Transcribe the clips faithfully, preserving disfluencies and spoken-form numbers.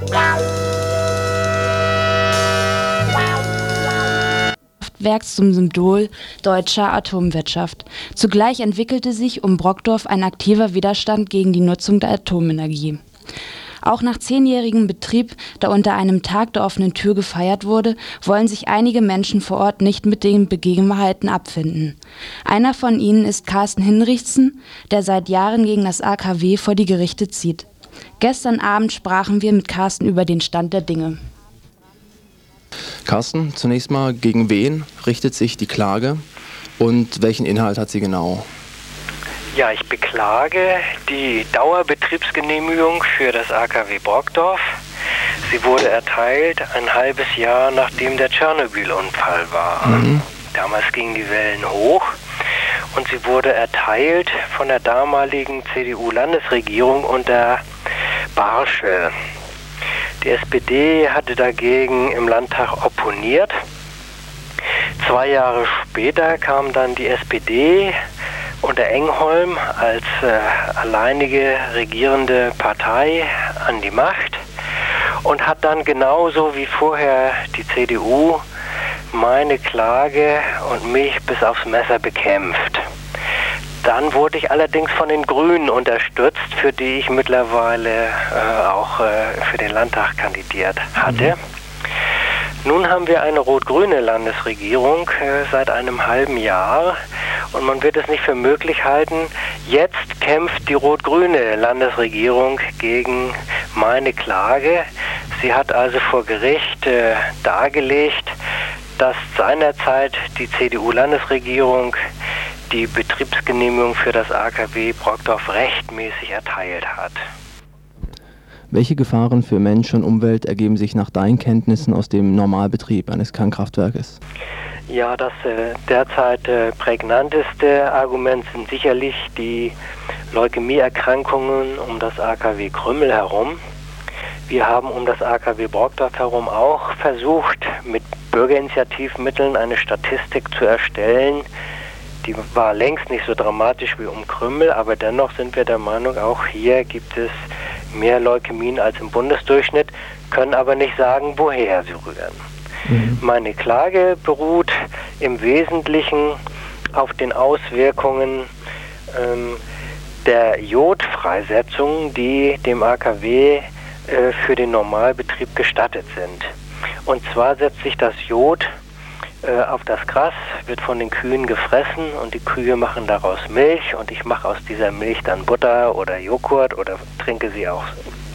Werks zum Symbol deutscher Atomwirtschaft. Zugleich entwickelte sich um Brockdorf ein aktiver Widerstand gegen die Nutzung der Atomenergie. Auch nach zehnjährigem Betrieb, der unter einem Tag der offenen Tür gefeiert wurde, wollen sich einige Menschen vor Ort nicht mit den Begebenheiten abfinden. Einer von ihnen ist Carsten Hinrichsen, der seit Jahren gegen das A K W vor die Gerichte zieht. Gestern Abend sprachen wir mit Carsten über den Stand der Dinge. Carsten, zunächst mal, gegen wen richtet sich die Klage und welchen Inhalt hat sie genau? Ja, ich beklage die Dauerbetriebsgenehmigung für das A K W Brockdorf. Sie wurde erteilt ein halbes Jahr nachdem der Tschernobyl-Unfall war. Mhm. Damals gingen die Wellen hoch und sie wurde erteilt von der damaligen C D U-Landesregierung unter Barschel. Die S P D hatte dagegen im Landtag opponiert. Zwei Jahre später kam dann die S P D unter Engholm als äh, alleinige regierende Partei an die Macht und hat dann genauso wie vorher die C D U meine Klage und mich bis aufs Messer bekämpft. Dann wurde ich allerdings von den Grünen unterstützt, für die ich mittlerweile äh, auch äh, für den Landtag kandidiert hatte. Mhm. Nun haben wir eine rot-grüne Landesregierung äh, seit einem halben Jahr und man wird es nicht für möglich halten. Jetzt kämpft die rot-grüne Landesregierung gegen meine Klage. Sie hat also vor Gericht äh, dargelegt, dass seinerzeit die C D U-Landesregierung die Betriebsgenehmigung für das A K W Brockdorf rechtmäßig erteilt hat. Welche Gefahren für Mensch und Umwelt ergeben sich nach deinen Kenntnissen aus dem Normalbetrieb eines Kernkraftwerkes? Ja, das äh, derzeit äh, prägnanteste Argument sind sicherlich die Leukämieerkrankungen um das A K W Krümmel herum. Wir haben um das A K W Brockdorf herum auch versucht, mit Bürgerinitiativmitteln eine Statistik zu erstellen. Die war längst nicht so dramatisch wie um Krümmel, aber dennoch sind wir der Meinung, auch hier gibt es mehr Leukämien als im Bundesdurchschnitt, können aber nicht sagen, woher sie rühren. Mhm. Meine Klage beruht im Wesentlichen auf den Auswirkungen ähm, der Jodfreisetzungen, die dem A K W äh, für den Normalbetrieb gestattet sind. Und zwar setzt sich das Jod auf das Gras, wird von den Kühen gefressen und die Kühe machen daraus Milch und ich mache aus dieser Milch dann Butter oder Joghurt oder trinke sie auch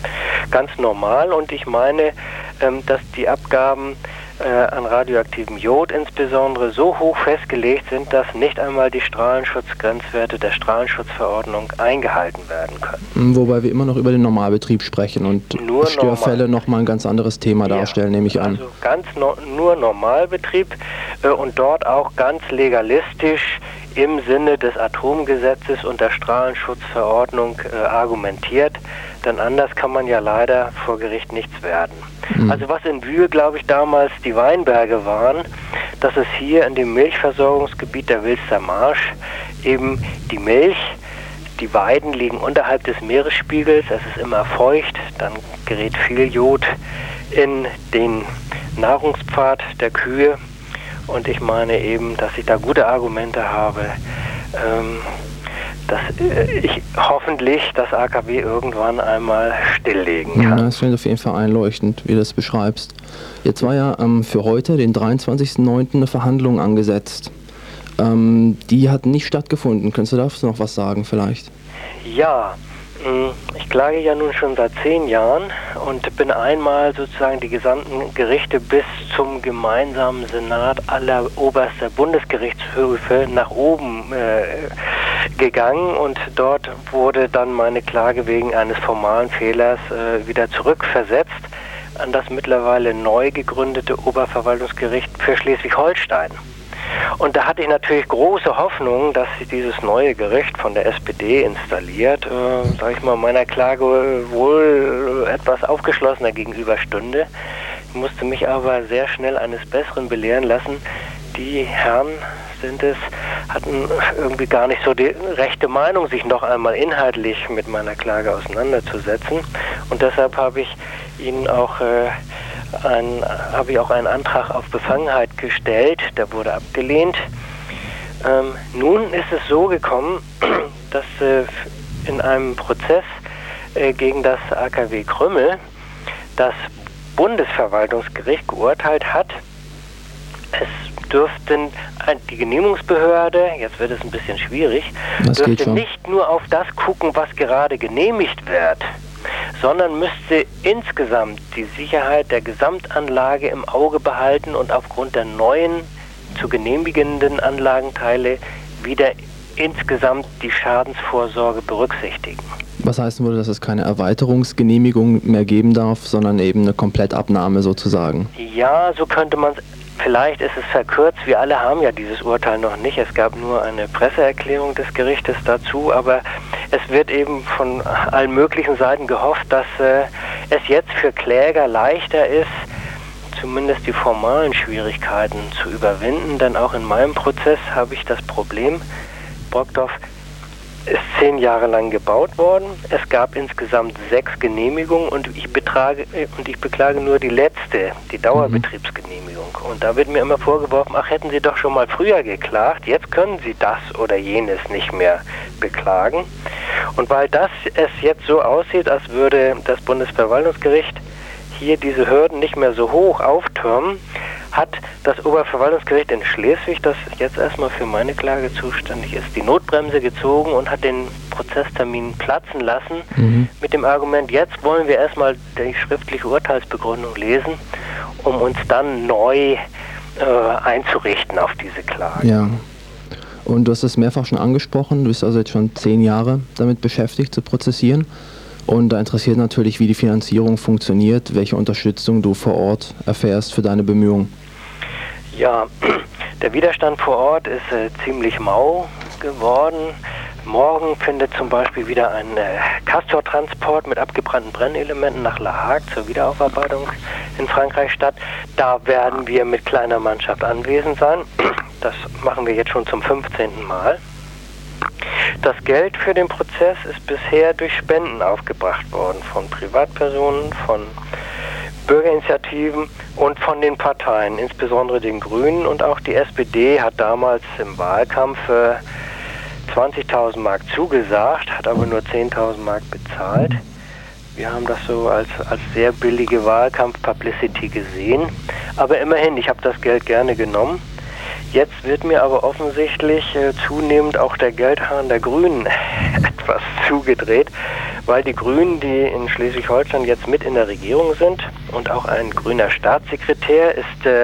ganz normal und ich meine, dass die Abgaben an radioaktivem Jod insbesondere so hoch festgelegt sind, dass nicht einmal die Strahlenschutzgrenzwerte der Strahlenschutzverordnung eingehalten werden können. Wobei wir immer noch über den Normalbetrieb sprechen und nur Störfälle nochmal ein ganz anderes Thema ja, darstellen, nehme ich an. Also ganz no, nur Normalbetrieb äh, und dort auch ganz legalistisch im Sinne des Atomgesetzes und der Strahlenschutzverordnung äh, argumentiert, denn anders kann man ja leider vor Gericht nichts werden. Mhm. Also was in Wühl, glaube ich, damals die Weinberge waren, dass es hier in dem Milchversorgungsgebiet der Wilster Marsch eben die Milch, die Weiden liegen unterhalb des Meeresspiegels, es ist immer feucht, dann gerät viel Jod in den Nahrungspfad der Kühe und ich meine eben, dass ich da gute Argumente habe, ähm, dass äh, ich hoffentlich das A K W irgendwann einmal stilllegen kann. Ja, das finde ich auf jeden Fall einleuchtend, wie du das beschreibst. Jetzt war ja ähm, für heute, den dreiundzwanzigsten neunten eine Verhandlung angesetzt. Ähm, die hat nicht stattgefunden. Könntest du dazu noch was sagen vielleicht? Ja, ich klage ja nun schon seit zehn Jahren und bin einmal sozusagen die gesamten Gerichte bis zum gemeinsamen Senat aller oberster Bundesgerichtshöfe nach oben äh, gegangen und dort wurde dann meine Klage wegen eines formalen Fehlers äh, wieder zurückversetzt an das mittlerweile neu gegründete Oberverwaltungsgericht für Schleswig-Holstein. Und da hatte ich natürlich große Hoffnung, dass sich dieses neue Gericht von der S P D installiert, äh, sage ich mal, meiner Klage wohl etwas aufgeschlossener gegenüberstünde. Ich musste mich aber sehr schnell eines Besseren belehren lassen. Die Herren sind es, hatten irgendwie gar nicht so die rechte Meinung, sich noch einmal inhaltlich mit meiner Klage auseinanderzusetzen. Und deshalb habe ich ihnen auch, äh, ein, habe ich auch einen Antrag auf Befangenheit gestellt, der wurde abgelehnt. Ähm, nun ist es so gekommen, dass äh, in einem Prozess äh, gegen das A K W Krümmel das Bundesverwaltungsgericht geurteilt hat, es dürften die Genehmigungsbehörde, jetzt wird es ein bisschen schwierig, das dürfte nicht nur auf das gucken, was gerade genehmigt wird, sondern müsste insgesamt die Sicherheit der Gesamtanlage im Auge behalten und aufgrund der neuen zu genehmigenden Anlagenteile wieder insgesamt die Schadensvorsorge berücksichtigen. Was heißen würde, dass es keine Erweiterungsgenehmigung mehr geben darf, sondern eben eine Komplettabnahme sozusagen? Ja, so könnte man es. Vielleicht ist es verkürzt. Wir alle haben ja dieses Urteil noch nicht. Es gab nur eine Presseerklärung des Gerichtes dazu, aber es wird eben von allen möglichen Seiten gehofft, dass äh, es jetzt für Kläger leichter ist, zumindest die formalen Schwierigkeiten zu überwinden, denn auch in meinem Prozess habe ich das Problem, Brockdorf ist zehn Jahre lang gebaut worden. Es gab insgesamt sechs Genehmigungen und ich betrage und ich beklage nur die letzte, die Dauerbetriebsgenehmigung. Und da wird mir immer vorgeworfen, ach, hätten Sie doch schon mal früher geklagt, jetzt können Sie das oder jenes nicht mehr beklagen. Und weil das es jetzt so aussieht, als würde das Bundesverwaltungsgericht hier diese Hürden nicht mehr so hoch auftürmen, hat das Oberverwaltungsgericht in Schleswig, das jetzt erstmal für meine Klage zuständig ist, die Notbremse gezogen und hat den Prozesstermin platzen lassen, mhm. mit dem Argument, jetzt wollen wir erstmal die schriftliche Urteilsbegründung lesen, um uns dann neu äh, einzurichten auf diese Klage. Ja. Und du hast es mehrfach schon angesprochen, du bist also jetzt schon zehn Jahre damit beschäftigt zu prozessieren. Und da interessiert natürlich, wie die Finanzierung funktioniert, welche Unterstützung du vor Ort erfährst für deine Bemühungen. Ja, der Widerstand vor Ort ist äh, ziemlich mau geworden. Morgen findet zum Beispiel wieder ein äh, Castor-Transport mit abgebrannten Brennelementen nach La Hague zur Wiederaufarbeitung in Frankreich statt. Da werden wir mit kleiner Mannschaft anwesend sein. Das machen wir jetzt schon zum fünfzehnten Mal. Das Geld für den Prozess ist bisher durch Spenden aufgebracht worden, von Privatpersonen, von Bürgerinitiativen und von den Parteien, insbesondere den Grünen, und auch die S P D hat damals im Wahlkampf äh, zwanzigtausend Mark zugesagt, hat aber nur zehntausend Mark bezahlt. Wir haben das so als, als sehr billige Wahlkampf-Publicity gesehen, aber immerhin, ich habe das Geld gerne genommen. Jetzt wird mir aber offensichtlich äh, zunehmend auch der Geldhahn der Grünen etwas zugedreht, weil die Grünen, die in Schleswig-Holstein jetzt mit in der Regierung sind und auch ein grüner Staatssekretär ist, äh,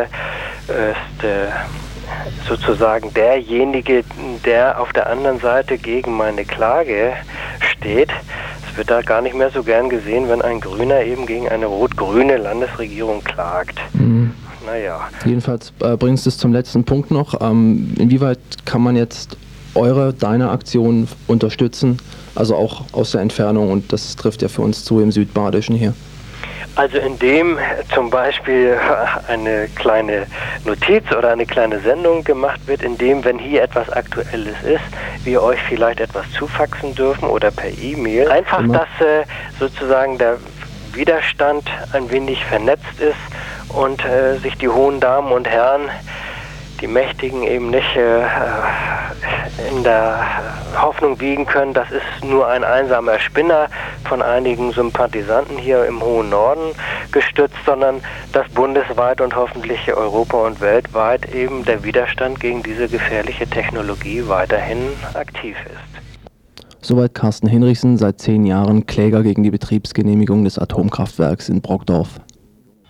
ist äh, sozusagen derjenige, der auf der anderen Seite gegen meine Klage steht. Es wird da gar nicht mehr so gern gesehen, wenn ein Grüner eben gegen eine rot-grüne Landesregierung klagt. Mhm. Naja. Jedenfalls äh, bringst du es zum letzten Punkt noch. Ähm, inwieweit kann man jetzt eure, deine Aktion unterstützen? Also auch aus der Entfernung, und das trifft ja für uns zu im Südbadischen hier. Also indem zum Beispiel eine kleine Notiz oder eine kleine Sendung gemacht wird, indem, wenn hier etwas Aktuelles ist, wir euch vielleicht etwas zufaxen dürfen oder per E-Mail. Einfach, Immer. dass äh, sozusagen der Widerstand ein wenig vernetzt ist und äh, sich die hohen Damen und Herren, die Mächtigen, eben nicht äh, in der Hoffnung wiegen können, das ist nur ein einsamer Spinner von einigen Sympathisanten hier im hohen Norden gestützt, sondern dass bundesweit und hoffentlich Europa und weltweit eben der Widerstand gegen diese gefährliche Technologie weiterhin aktiv ist. Soweit Carsten Hinrichsen, seit zehn Jahren Kläger gegen die Betriebsgenehmigung des Atomkraftwerks in Brockdorf.